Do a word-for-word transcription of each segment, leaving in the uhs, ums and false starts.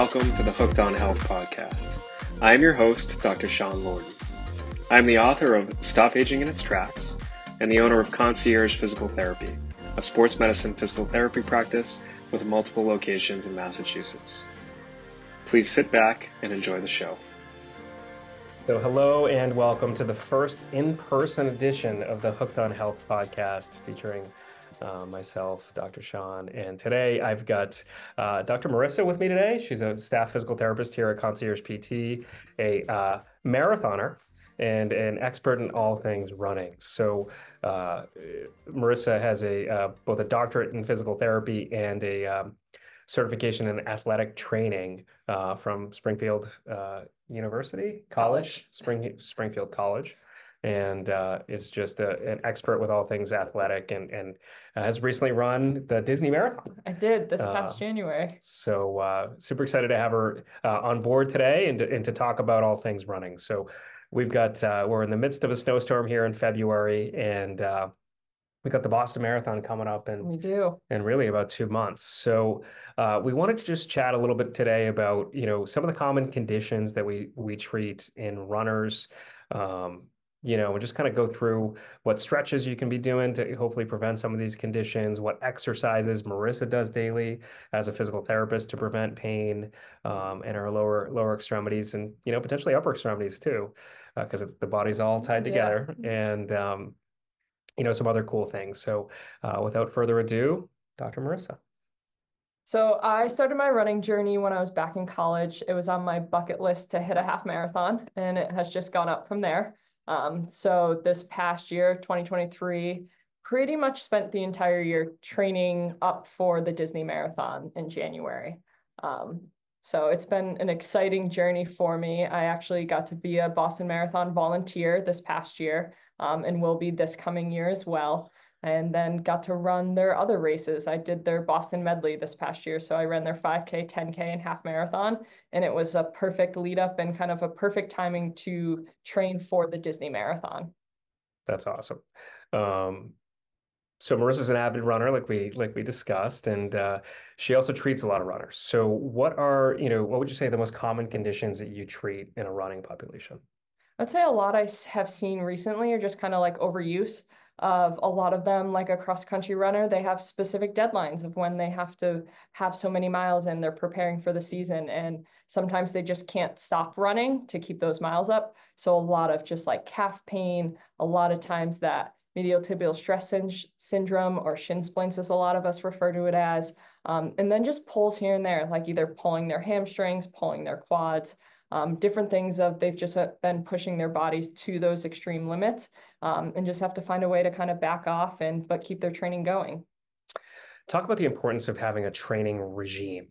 welcome to the Hooked on Health podcast. I am your host, Doctor Sean Lorden. I am the author of Stop Aging in Its Tracks and the owner of Concierge Physical Therapy, a sports medicine physical therapy practice with multiple locations in Massachusetts. Please sit back and enjoy the show. So hello and welcome to the first in-person edition of the Hooked on Health podcast featuring uh, myself, Doctor Sean. And today I've got uh, Doctor Marissa with me today. She's a staff physical therapist here at Concierge P T, a uh, marathoner, and an expert in all things running. So uh, Marissa has a uh, both a doctorate in physical therapy and a um, certification in athletic training uh, from Springfield uh, University College, Spring, Springfield College, and uh, is just a, an expert with all things athletic, and and uh, has recently run the Disney Marathon. I did this Uh, past January. So uh, super excited to have her uh, on board today and to, and to talk about all things running. So we've got uh, we're in the midst of a snowstorm here in February, and uh, we got the Boston Marathon coming up in We do. in really about two months. So uh, we wanted to just chat a little bit today about, you know, some of the common conditions that we we treat in runners, um, you know, and just kind of go through what stretches you can be doing to hopefully prevent some of these conditions, what exercises Marissa does daily as a physical therapist to prevent pain um, in our lower lower extremities and, you know, potentially upper extremities too, because uh, it's the body's all tied together. Yeah. And um, you know, some other cool things. So uh, without further ado, Doctor Marissa. So I started my running journey when I was back in college. It was on my bucket list to hit a half marathon, and it has just gone up from there. Um, so this past year, twenty twenty-three, pretty much spent the entire year training up for the Disney Marathon in January. Um, so it's been an exciting journey for me. I actually got to be a Boston Marathon volunteer this past year, um, and will be this coming year as well. And then got to run their other races. I did their Boston Medley this past year. So I ran their five K, ten K, and half marathon. And it was a perfect lead up and kind of a perfect timing to train for the Disney Marathon. That's awesome. Um, so Marissa's an avid runner, like we like we discussed, and uh, she also treats a lot of runners. So what are, you know, what would you say the most common conditions that you treat in a running population? I'd say a lot I have seen recently are just kind of like overuse of a lot of them. Like a cross-country runner, they have specific deadlines of when they have to have so many miles and they're preparing for the season. And sometimes they just can't stop running to keep those miles up. So a lot of just like calf pain, a lot of times that medial tibial stress syn syndrome or shin splints, as a lot of us refer to it as. Um, and then just pulls here and there, like either pulling their hamstrings, pulling their quads, Um, different things of they've just been pushing their bodies to those extreme limits, um, and just have to find a way to kind of back off and but keep their training going. Talk about the importance of having a training regime.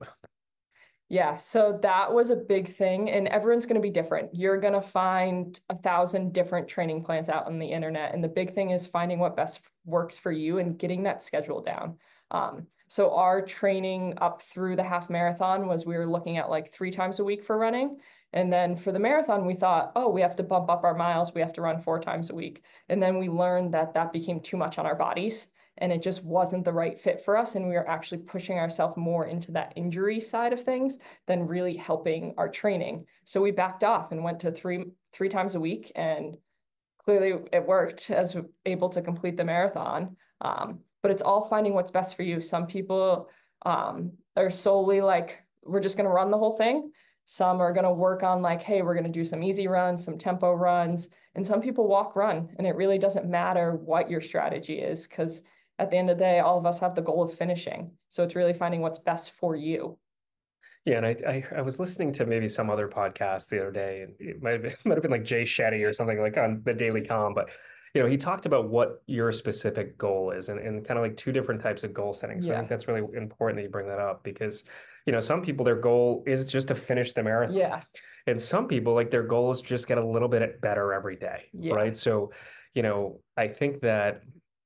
Yeah, so that was a big thing, and everyone's going to be different. You're going to find a thousand different training plans out on the internet, and the big thing is finding what best works for you and getting that schedule down. Um, so our training up through the half marathon was we were looking at like three times a week for running. And then for the marathon, we thought, oh, we have to bump up our miles. We have to run four times a week. And then we learned that that became too much on our bodies, and it just wasn't the right fit for us. And we were actually pushing ourselves more into that injury side of things than really helping our training. So we backed off and went to three, three times a week. And clearly it worked as we're able to complete the marathon. Um, but it's all finding what's best for you. Some people um, are solely like, we're just going to run the whole thing. Some are going to work on like, hey, we're going to do some easy runs, some tempo runs, and some people walk run. And it really doesn't matter what your strategy is, because at the end of the day, all of us have the goal of finishing. So it's really finding what's best for you. Yeah, and I, I I was listening to maybe some other podcast the other day, and it might have been, might have been like Jay Shetty or something like on the Daily Com, but you know, he talked about what your specific goal is and, and kind of like two different types of goal setting. So Yeah. I think that's really important that you bring that up because, you know, some people, their goal is just to finish the marathon. Yeah. And some people, like their goal is just get a little bit better every day, Yeah. right? So, you know, I think that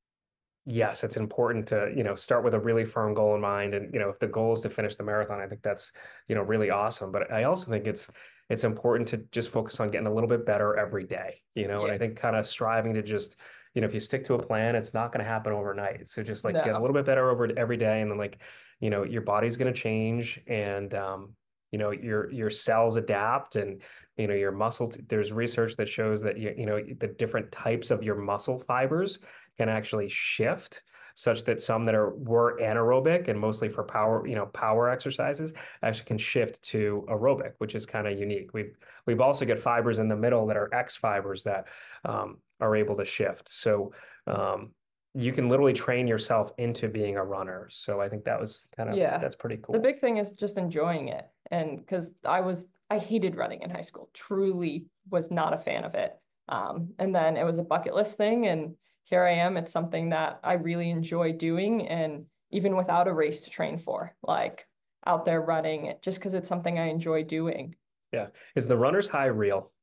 yes, it's important to, you know, start with a really firm goal in mind. And, you know, if the goal is to finish the marathon, I think that's, you know, really awesome. But I also think it's, it's important to just focus on getting a little bit better every day, you know, Yeah. and I think kind of striving to just, you know, if you stick to a plan, it's not going to happen overnight. So just like get a No. little bit better over every day. And then like, you know, your body's going to change and, um, You know, your your cells adapt, and you know your muscle. T- there's research that shows that you, you know the different types of your muscle fibers can actually shift, such that some that are were anaerobic and mostly for power, you know, power exercises actually can shift to aerobic, which is kind of unique. We've we've also got fibers in the middle that are X fibers that um, are able to shift. So um, you can literally train yourself into being a runner. So I think that was kind of Yeah. that's pretty The cool. big thing is just enjoying it. And because I was, I hated running in high school, truly was not a fan of it. Um, and then it was a bucket list thing. And here I am. It's something that I really enjoy doing. And even without a race to train for, like out there running, just because it's something I enjoy doing. Yeah. Is the runner's high real?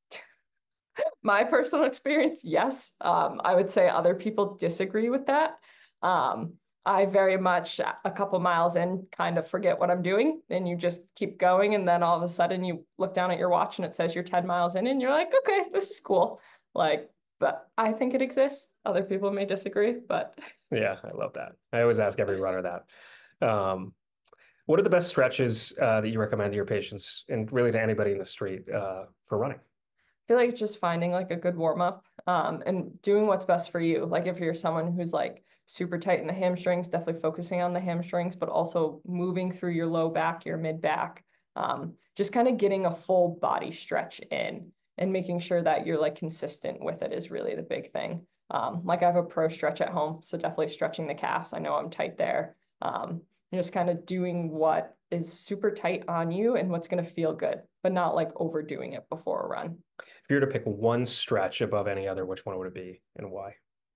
My personal experience, yes. Um, I would say other people disagree with that. Um, I very much, a couple miles in, kind of forget what I'm doing, and you just keep going. And then all of a sudden, you look down at your watch and it says you're ten miles in, and you're like, okay, this is cool. Like, but I think it exists. Other people may disagree, but Yeah, I love that. I always ask every runner that. Um, what are the best stretches uh, that you recommend to your patients and really to anybody in the street uh, for running? feel like it's just finding like a good warm up um, and doing what's best for you. Like if you're someone who's like super tight in the hamstrings, definitely focusing on the hamstrings, but also moving through your low back, your mid back, um, just kind of getting a full body stretch in and making sure that you're like consistent with it is really the big thing. Um, like I have a pro stretch at home, so definitely stretching the calves. I know I'm tight there. Um, just kind of doing what is super tight on you and what's going to feel good, but not like overdoing it before a run. If you were to pick one stretch above any other, which one would it be and why?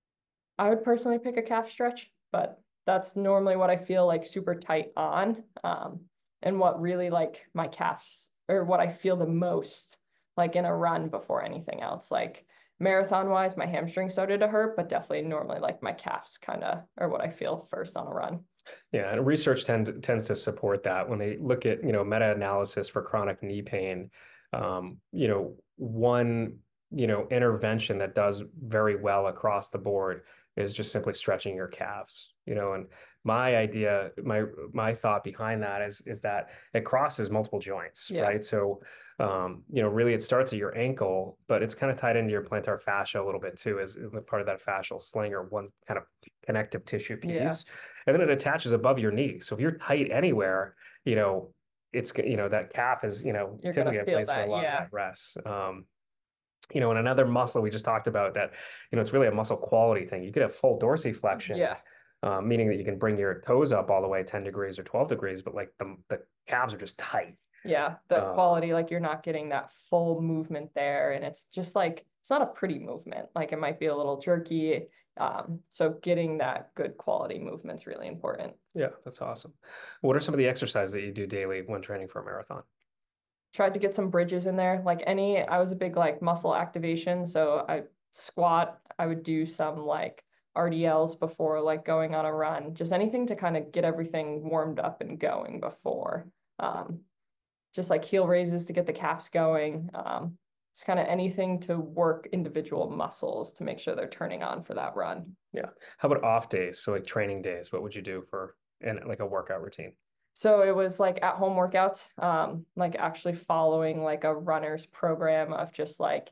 I would personally pick a calf stretch, but that's normally what I feel like super tight on. Um, and what really like my calves or what I feel the most like in a run before anything else. Like marathon wise, my hamstring started to hurt, but definitely normally like my calves kind of are what I feel first on a run. Yeah, and research tend, tends to support that when they look at, you know, meta-analysis for chronic knee pain. Um, you know, one, you know, intervention that does very well across the board is just simply stretching your calves. You know, and my idea, my my thought behind that is is that it crosses multiple joints, Yeah. right? So, um, you know, really it starts at your ankle, but it's kind of tied into your plantar fascia a little bit too, as part of that fascial sling or one kind of connective tissue Yeah. piece, and then it attaches above your knee. So if you're tight anywhere, you know, it's you know that calf is you know You're typically gonna a feel place where a that. lot of Yeah. that rests. Um, you know, and another muscle we just talked about that, you know, it's really a muscle quality thing. You could have full dorsiflexion, Yeah. uh, meaning that you can bring your toes up all the way ten degrees or twelve degrees, but like the the calves are just tight. Yeah, the Uh, quality, like you're not getting that full movement there. And it's just like, it's not a pretty movement. Like it might be a little jerky. Um, so getting that good quality movement is really important. yeah, that's awesome. What are some of the exercises that you do daily when training for a marathon? Tried to get some bridges in there. Like any, I was a big like muscle activation. So I squat, I would do some like R D Ls before like going on a run, just anything to kind of get everything warmed up and going before. Um, just like heel raises to get the calves going. Um, it's kind of anything to work individual muscles to make sure they're turning on for that run. Yeah. How about off days? So like training days, what would you do for in like a workout routine? So it was like at home workouts, um, like actually following like a runner's program of just like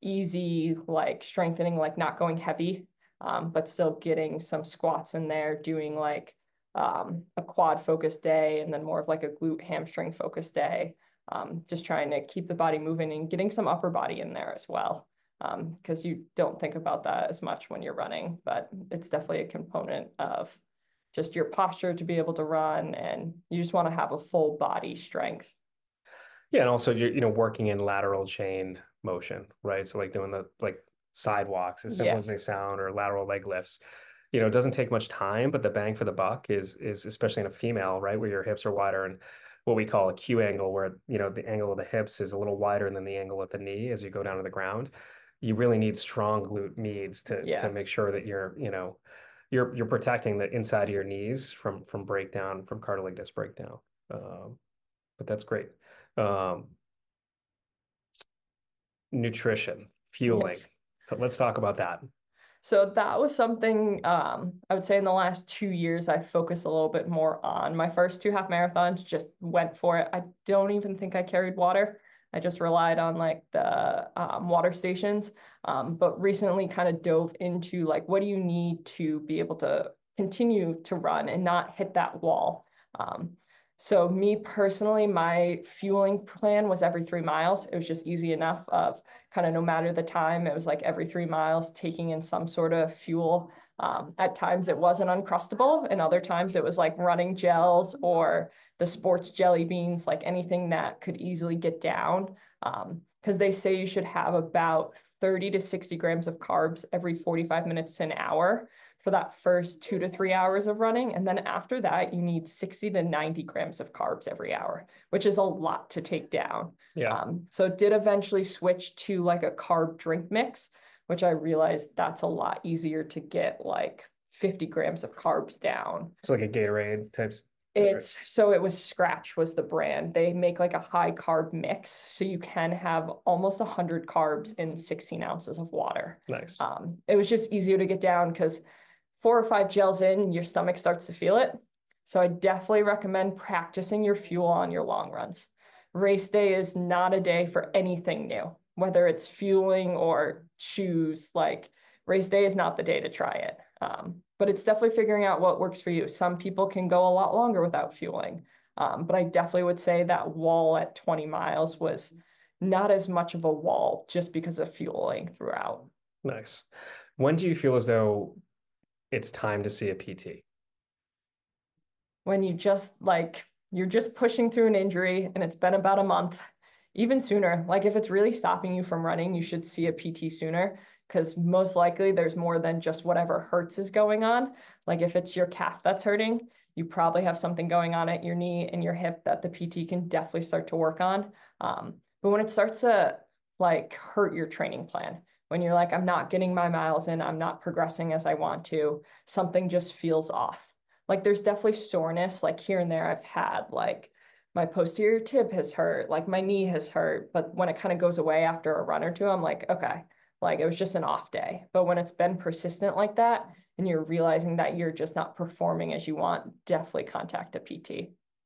easy, like strengthening, like not going heavy, um, but still getting some squats in there, doing like um, a quad focused day and then more of like a glute hamstring focused day. Um, just trying to keep the body moving and getting some upper body in there as well. Um, because you don't think about that as much when you're running, but it's definitely a component of just your posture to be able to run, and you just want to have a full body strength. Yeah, and also you're, you know, working in lateral chain motion, right? So like doing the like sidewalks, as simple Yeah. as they sound, or lateral leg lifts. You know, it doesn't take much time, but the bang for the buck is is especially in a female, right, where your hips are wider and what we call a Q angle, where you know the angle of the hips is a little wider than the angle of the knee as you go down to the ground. You really need strong glute meads to to Yeah. make sure that you're, you know, you're you're protecting the inside of your knees from from breakdown, from cartilage disc breakdown. Um, but that's great. Um, nutrition, fueling. Yes. So let's talk about that. So that was something um, I would say in the last two years I focused a little bit more on. My first two half marathons just went for it. I don't even think I carried water. I just relied on like the um, water stations. Um, but recently kind of dove into like, what do you need to be able to continue to run and not hit that wall? Um, so me personally, my fueling plan was every three miles. It was just easy enough of kind of no matter the time, it was like every three miles taking in some sort of fuel. Um, at times it wasn't Uncrustable, and other times it was like running gels or the sports jelly beans, like anything that could easily get down. Um, because they say you should have about thirty to sixty grams of carbs every forty-five minutes to an hour for that first two to three hours of running. And then after that, you need sixty to ninety grams of carbs every hour, which is a lot to take down. Yeah. Um, so it did eventually switch to like a carb drink mix, which I realized that's a lot easier to get like fifty grams of carbs down. It's like a Gatorade types. It's so it was Scratch was the brand. They make like a high carb mix, so you can have almost one hundred carbs in sixteen ounces of water. Nice. Um, it was just easier to get down because four or five gels in, your stomach starts to feel it. So I definitely recommend practicing your fuel on your long runs. Race day is not a day for anything new, whether it's fueling or shoes. Like race day is not the day to try it. Um, but it's definitely figuring out what works for you. Some people can go a lot longer without fueling. Um, but I definitely would say that wall at twenty miles was not as much of a wall just because of fueling throughout. Nice. When do you feel as though it's time to see a P T? When you just like, you're just pushing through an injury and it's been about a month, even sooner. Like if it's really stopping you from running, you should see a P T sooner because most likely there's more than just whatever hurts is going on. Like if it's your calf that's hurting, you probably have something going on at your knee and your hip that the P T can definitely start to work on. Um, but when it starts to like hurt your training plan, when you're like, I'm not getting my miles in, I'm not progressing as I want to, something just feels off. Like there's definitely soreness, like here and there I've had, like my posterior tib has hurt, like my knee has hurt. But when it kind of goes away after a run or two, I'm like, okay, like it was just an off day. But when it's been persistent like that and you're realizing that you're just not performing as you want, definitely contact a P T.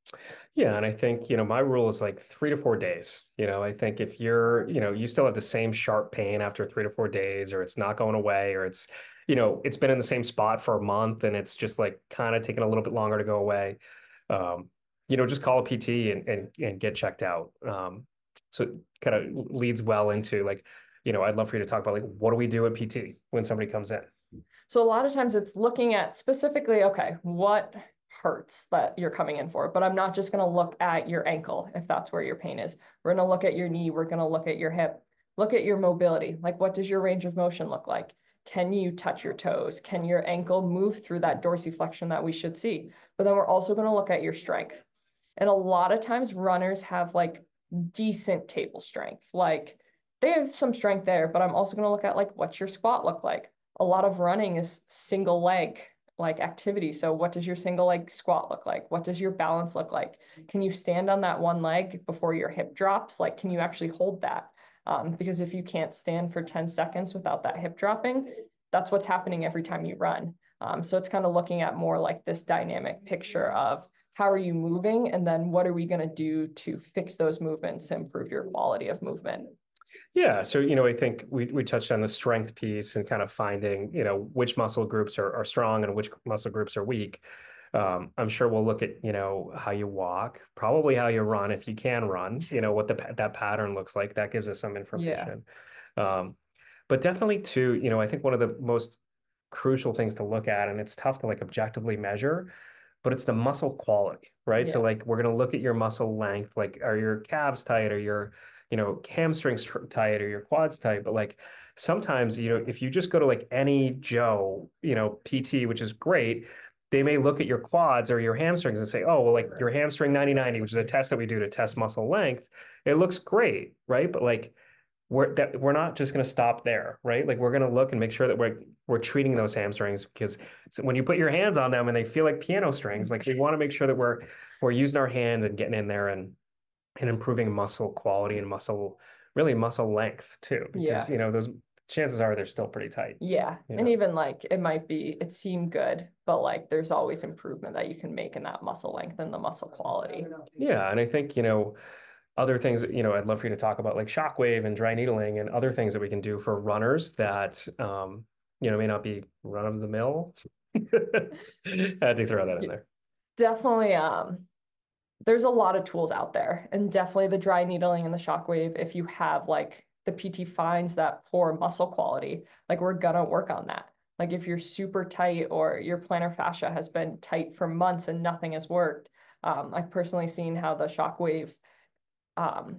Yeah, and I think, you know, my rule is like three to four days. You know, I think if you're, you know, you still have the same sharp pain after three to four days, or it's not going away, or it's, you know, it's been in the same spot for a month and it's just like kind of taking a little bit longer to go away. Um, you know, just call a P T and and, and get checked out. Um, so it kind of leads well into like, you know, I'd love for you to talk about like, what do we do at P T when somebody comes in? So a lot of times it's looking at specifically, okay, what hurts that you're coming in for, but I'm not just going to look at your ankle if that's where your pain is. We're going to look at your knee. We're going to look at your hip, look at your mobility. Like what does your range of motion look like? Can you touch your toes? Can your ankle move through that dorsiflexion that we should see? But then we're also going to look at your strength. And a lot of times runners have like decent table strength. Like they have some strength there, but I'm also going to look at like what's your squat look like? A lot of running is single leg like activity. So what does your single leg squat look like? What does your balance look like? Can you stand on that one leg before your hip drops? Like, can you actually hold that? Um, because if you can't stand for ten seconds without that hip dropping, that's what's happening every time you run. Um, so it's kind of looking at more like this dynamic picture of how are you moving? And then what are we going to do to fix those movements to improve your quality of movement? Yeah. So, you know, I think we, we touched on the strength piece and kind of finding, you know, which muscle groups are, are strong and which muscle groups are weak. Um, I'm sure we'll look at, you know, how you walk, probably how you run, if you can run, you know, what the, that pattern looks like. That gives us some information. Yeah. Um, but definitely too, you know, I think one of the most crucial things to look at, and it's tough to like objectively measure, but it's the muscle quality, right? Yeah. So like, we're going to look at your muscle length, like are your calves tight, or your, you know, hamstrings tight, or your quads tight. But like sometimes, you know, if you just go to like any Joe, you know, P T, which is great, they may look at your quads or your hamstrings and say, oh, well, like your hamstring ninety ninety, which is a test that we do to test muscle length, it looks great, right? But like we're that we're not just going to stop there, right? Like we're going to look and make sure that we're we're treating those hamstrings, because when you put your hands on them and they feel like piano strings, like we want to make sure that we're we're using our hands and getting in there and and improving muscle quality and muscle, really muscle length too, because, yeah. you know, those, chances are they're still pretty tight. Yeah. You And know? even like it might be, it seemed good, but like there's always improvement that you can make in that muscle length and the muscle quality. Yeah, and I think, you know, other things, you know, I'd love for you to talk about like shockwave and dry needling and other things that we can do for runners that, um, you know, may not be run of the mill. I had to throw that in there. Definitely, um, there's a lot of tools out there, and definitely the dry needling and the shockwave, if you have like the P T finds that poor muscle quality, like we're gonna work on that. Like if you're super tight or your plantar fascia has been tight for months and nothing has worked, um, I've personally seen how the shockwave, um,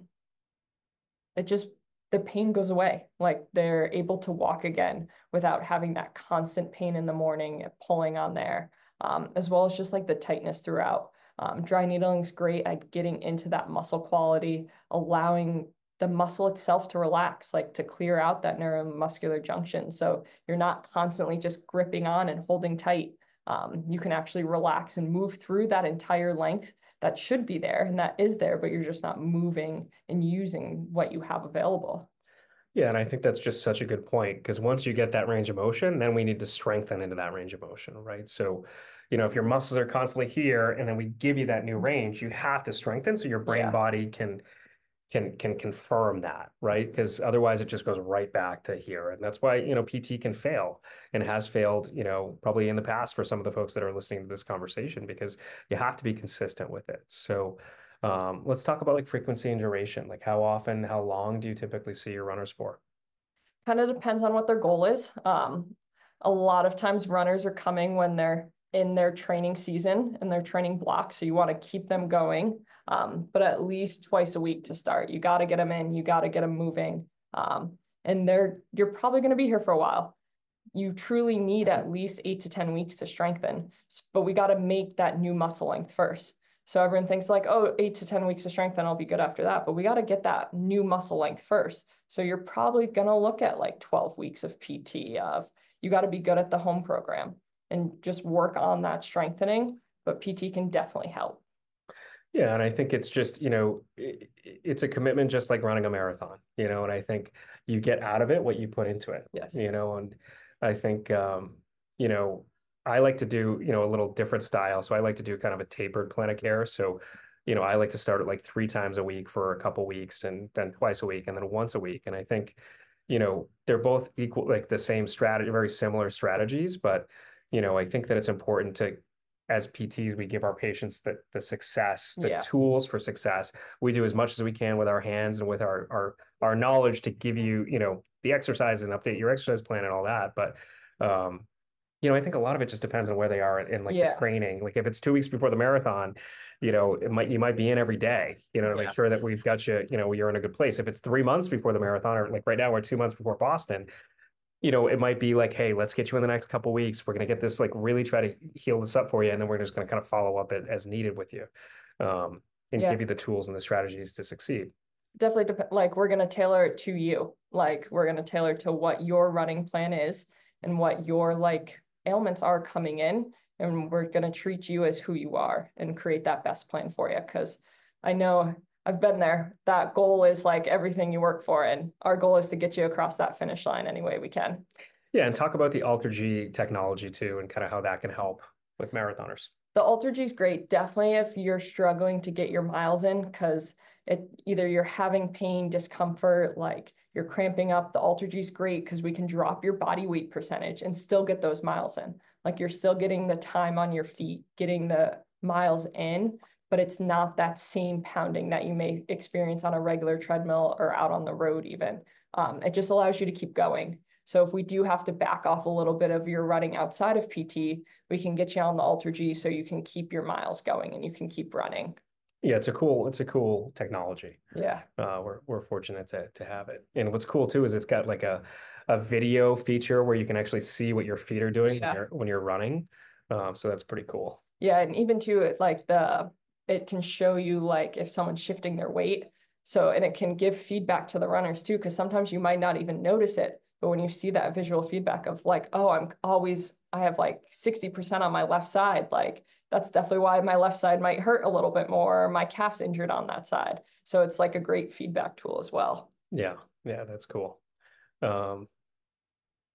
it just the pain goes away. Like they're able to walk again without having that constant pain in the morning, pulling on there, um, as well as just like the tightness throughout. Um, dry needling is great at getting into that muscle quality, allowing the muscle itself to relax, like to clear out that neuromuscular junction. So you're not constantly just gripping on and holding tight. Um, you can actually relax and move through that entire length that should be there and that is there, but you're just not moving and using what you have available. Yeah, and I think that's just such a good point because once you get that range of motion, then we need to strengthen into that range of motion, right? So, you know, if your muscles are constantly here and then we give you that new range, you have to strengthen so your brain Yeah. body can can can confirm that, right? Because otherwise it just goes right back to here. And that's why, you know, P T can fail and has failed, you know, probably in the past for some of the folks that are listening to this conversation because you have to be consistent with it. So um, let's talk about like frequency and duration. Like how often, how long do you typically see your runners for? Kind of depends on what their goal is. Um, a lot of times runners are coming when they're in their training season and their training block. So you want to keep them going, um, but at least twice a week to start. You got to get them in, you got to get them moving. Um, and they're you're probably going to be here for a while. You truly need at least eight to ten weeks to strengthen, but we got to make that new muscle length first. So everyone thinks like, oh, eight to ten weeks to strengthen, I'll be good after that. But we got to get that new muscle length first. So you're probably going to look at like twelve weeks of P T of you got to be good at the home program and just work on that strengthening. But P T can definitely help. Yeah, and I think it's just, you know, it, it's a commitment just like running a marathon, you know, and I think you get out of it what you put into it, Yes. you know, and I think, um, you know, I like to do, you know, a little different style. So I like to do kind of a tapered plan of care. So, you know, I like to start at like three times a week for a couple weeks and then twice a week and then once a week. And I think, you know, they're both equal, like the same strategy, very similar strategies, but, you know, I think that it's important to as P Ts, we give our patients the, the success, the Yeah. tools for success. We do as much as we can with our hands and with our, our, our knowledge to give you, you know, the exercise and update your exercise plan and all that. But, um, you know, I think a lot of it just depends on where they are in like Yeah. the training. Like if it's two weeks before the marathon, you know, it might, you might be in every day, you know, to Yeah. make sure that we've got you, you know, you're in a good place. If it's three months before the marathon, or like right now we're two months before Boston, you know, it might be like, hey, let's get you in the next couple of weeks. We're going to get this, like really try to heal this up for you. And then we're just going to kind of follow up as, as needed with you um, and Yeah. give you the tools and the strategies to succeed. Definitely dep- like we're going to tailor it to you. Like we're going to tailor to what your running plan is and what your like ailments are coming in. And we're going to treat you as who you are and create that best plan for you. Cause I know I've been there. That goal is like everything you work for. And our goal is to get you across that finish line any way we can. Yeah. And talk about the AlterG technology too, and kind of how that can help with marathoners. The AlterG is great. Definitely if you're struggling to get your miles in, because it either you're having pain, discomfort, like you're cramping up, the AlterG is great because we can drop your body weight percentage and still get those miles in. Like you're still getting the time on your feet, getting the miles in, but it's not that same pounding that you may experience on a regular treadmill or out on the road even. Um, it just allows you to keep going. So if we do have to back off a little bit of your running outside of P T, we can get you on the AlterG so you can keep your miles going and you can keep running. Yeah, it's a cool, it's a cool technology. Yeah. Uh, we're we're fortunate to to have it. And what's cool too is it's got like a a video feature where you can actually see what your feet are doing Yeah. when you're when you're running. Um, so that's pretty cool. Yeah, and even too, it like the it can show you like if someone's shifting their weight. So and it can give feedback to the runners too, because sometimes you might not even notice it. But when you see that visual feedback of like, oh, I'm always, I have like sixty percent on my left side, like that's definitely why my left side might hurt a little bit more, or my calf's injured on that side. So it's like a great feedback tool as well. Yeah, yeah, that's cool. Um,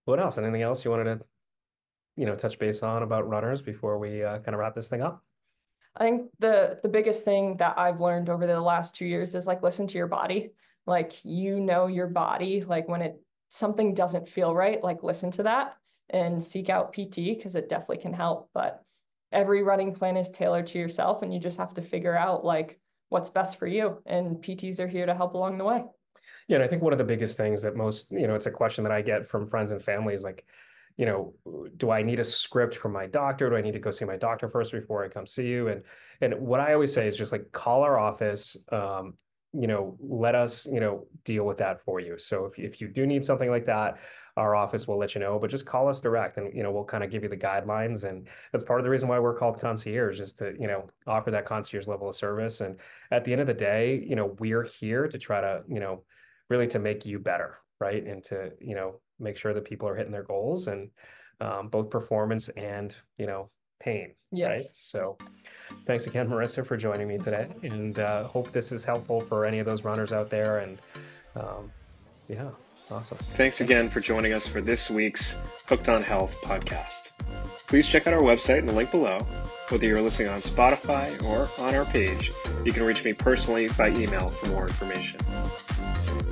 What else? Anything else you wanted to, you know, touch base on about runners before we uh, kind of wrap this thing up? I think the the biggest thing that I've learned over the last two years is like listen to your body. Like you know your body, like when it something doesn't feel right, like listen to that and seek out P T because it definitely can help. But every running plan is tailored to yourself and you just have to figure out like what's best for you. And P Ts are here to help along the way. Yeah, and I think one of the biggest things that most, you know, it's a question that I get from friends and family is like, you know, do I need a script from my doctor? Do I need to go see my doctor first before I come see you? And and what I always say is just like call our office, um, you know, let us, you know, deal with that for you. So if if you do need something like that, our office will let you know, but just call us direct and, you know, we'll kind of give you the guidelines. And that's part of the reason why we're called concierge is to, you know, offer that concierge level of service. And at the end of the day, you know, we're here to try to, you know, really to make you better, right? And to, you know, make sure that people are hitting their goals and um, both performance and, you know, pain, Yes. right? So thanks again, Marissa, for joining me today. And uh, hope this is helpful for any of those runners out there. And um, yeah, awesome. Thanks again for joining us for this week's Hooked on Health podcast. Please check out our website in the link below. Whether you're listening on Spotify or on our page, you can reach me personally by email for more information.